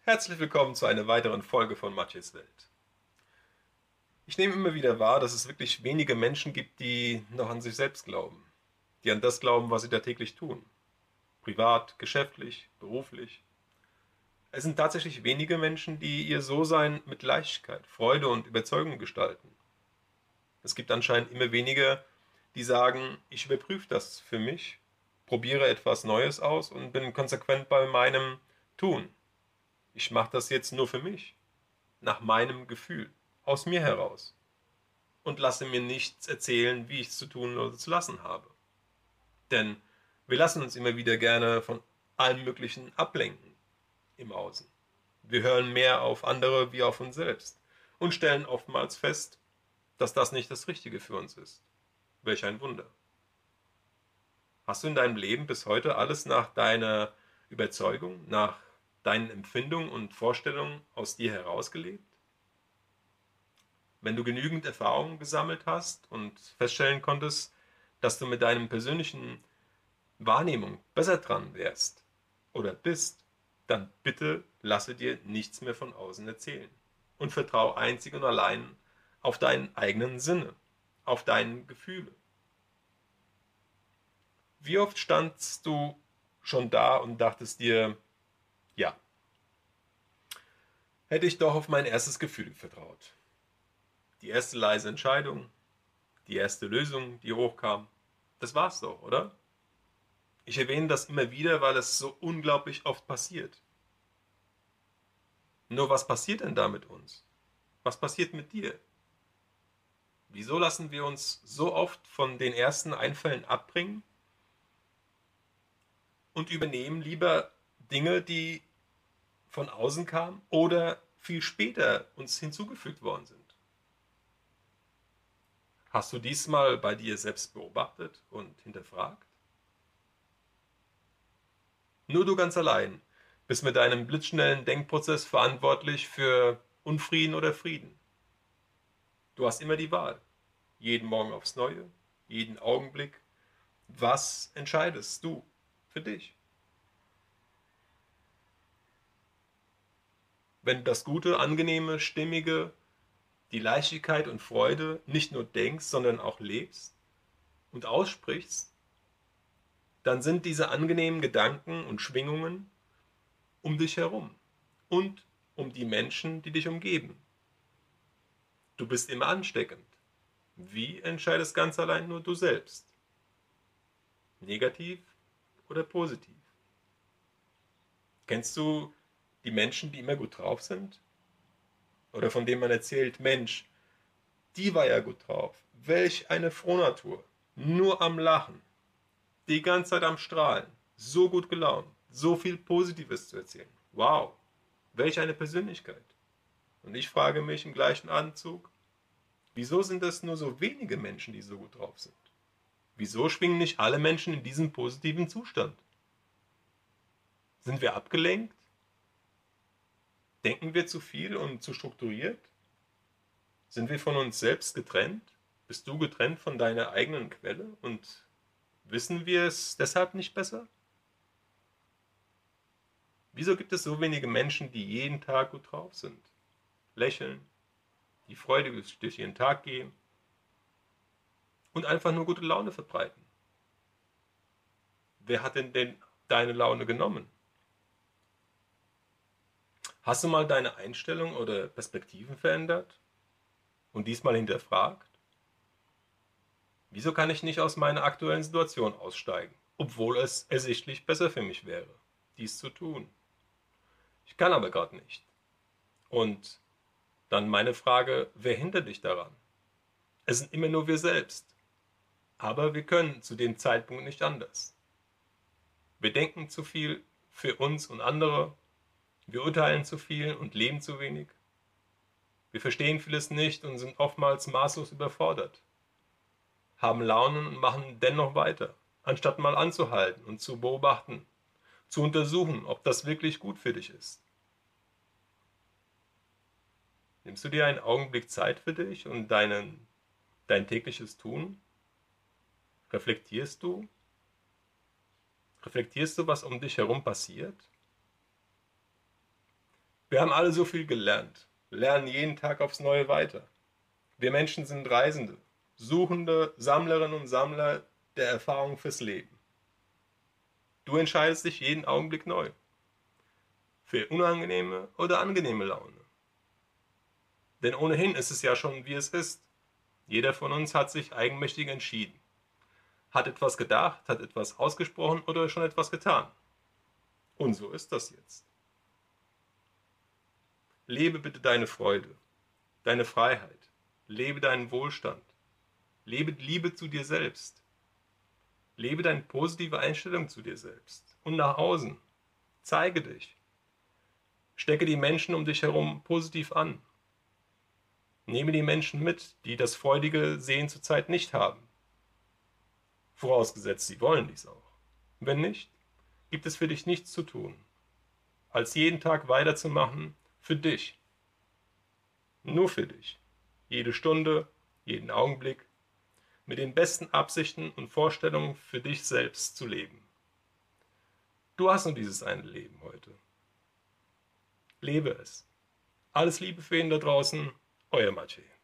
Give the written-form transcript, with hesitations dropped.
Herzlich willkommen zu einer weiteren Folge von Matjes Welt. Ich nehme immer wieder wahr, dass es wirklich wenige Menschen gibt, die noch an sich selbst glauben. Die an das glauben, was sie da täglich tun. Privat, geschäftlich, beruflich. Es sind tatsächlich wenige Menschen, die ihr So-Sein mit Leichtigkeit, Freude und Überzeugung gestalten. Es gibt anscheinend immer weniger, die sagen, ich überprüfe das für mich, probiere etwas Neues aus und bin konsequent bei meinem Tun. Ich mache das jetzt nur für mich, nach meinem Gefühl, aus mir heraus und lasse mir nichts erzählen, wie ich es zu tun oder zu lassen habe. Denn wir lassen uns immer wieder gerne von allem Möglichen ablenken im Außen. Wir hören mehr auf andere wie auf uns selbst und stellen oftmals fest, dass das nicht das Richtige für uns ist. Welch ein Wunder. Hast du in deinem Leben bis heute alles nach deiner Überzeugung, nach deinen Empfindungen und Vorstellungen aus dir herausgelebt? Wenn du genügend Erfahrungen gesammelt hast und feststellen konntest, dass du mit deinem persönlichen Wahrnehmung besser dran wärst oder bist, dann bitte lasse dir nichts mehr von außen erzählen und vertraue einzig und allein auf deinen eigenen Sinne, auf deine Gefühle. Wie oft standst du schon da und dachtest dir, ja, hätte ich doch auf mein erstes Gefühl vertraut. Die erste leise Entscheidung, die erste Lösung, die hochkam, das war's doch, oder? Ich erwähne das immer wieder, weil es so unglaublich oft passiert. Nur was passiert denn da mit uns? Was passiert mit dir? Wieso lassen wir uns so oft von den ersten Einfällen abbringen und übernehmen lieber Dinge, die von außen kamen oder viel später uns hinzugefügt worden sind? Hast du diesmal bei dir selbst beobachtet und hinterfragt? Nur du ganz allein bist mit deinem blitzschnellen Denkprozess verantwortlich für Unfrieden oder Frieden. Du hast immer die Wahl. Jeden Morgen aufs Neue, jeden Augenblick. Was entscheidest du für dich? Wenn du das Gute, Angenehme, Stimmige, die Leichtigkeit und Freude nicht nur denkst, sondern auch lebst und aussprichst, dann sind diese angenehmen Gedanken und Schwingungen um dich herum und um die Menschen, die dich umgeben. Du bist immer ansteckend. Wie entscheidest ganz allein nur du selbst? Negativ oder positiv? Kennst du die Menschen, die immer gut drauf sind? Oder von denen man erzählt, Mensch, die war ja gut drauf. Welch eine Frohnatur. Nur am Lachen. Die ganze Zeit am Strahlen. So gut gelaunt. So viel Positives zu erzählen. Wow. Welch eine Persönlichkeit. Und ich frage mich im gleichen Anzug, wieso sind es nur so wenige Menschen, die so gut drauf sind? Wieso schwingen nicht alle Menschen in diesem positiven Zustand? Sind wir abgelenkt? Denken wir zu viel und zu strukturiert? Sind wir von uns selbst getrennt? Bist du getrennt von deiner eigenen Quelle und wissen wir es deshalb nicht besser? Wieso gibt es so wenige Menschen, die jeden Tag gut drauf sind, lächeln, die freudig durch ihren Tag gehen und einfach nur gute Laune verbreiten? Wer hat denn deine Laune genommen? Hast du mal deine Einstellung oder Perspektiven verändert und diesmal hinterfragt? Wieso kann ich nicht aus meiner aktuellen Situation aussteigen, obwohl es ersichtlich besser für mich wäre, dies zu tun? Ich kann aber gerade nicht. Und dann meine Frage, wer hindert dich daran? Es sind immer nur wir selbst. Aber wir können zu dem Zeitpunkt nicht anders. Wir denken zu viel für uns und andere, wir urteilen zu viel und leben zu wenig. Wir verstehen vieles nicht und sind oftmals maßlos überfordert, haben Launen und machen dennoch weiter, anstatt mal anzuhalten und zu beobachten, zu untersuchen, ob das wirklich gut für dich ist. Nimmst du dir einen Augenblick Zeit für dich und dein tägliches Tun? Reflektierst du? Reflektierst du, was um dich herum passiert? Wir haben alle so viel gelernt, lernen jeden Tag aufs Neue weiter. Wir Menschen sind Reisende, Suchende, Sammlerinnen und Sammler der Erfahrung fürs Leben. Du entscheidest dich jeden Augenblick neu, für unangenehme oder angenehme Laune. Denn ohnehin ist es ja schon, wie es ist. Jeder von uns hat sich eigenmächtig entschieden, hat etwas gedacht, hat etwas ausgesprochen oder schon etwas getan. Und so ist das jetzt. Lebe bitte deine Freude, deine Freiheit, lebe deinen Wohlstand, lebe Liebe zu dir selbst, lebe deine positive Einstellung zu dir selbst und nach außen. Zeige dich, stecke die Menschen um dich herum positiv an. Nehme die Menschen mit, die das freudige Sehen zurzeit nicht haben. Vorausgesetzt, sie wollen dies auch. Wenn nicht, gibt es für dich nichts zu tun, als jeden Tag weiterzumachen für dich. Nur für dich. Jede Stunde, jeden Augenblick, mit den besten Absichten und Vorstellungen für dich selbst zu leben. Du hast nur dieses eine Leben heute. Lebe es. Alles Liebe für ihn da draußen, euer Maciej.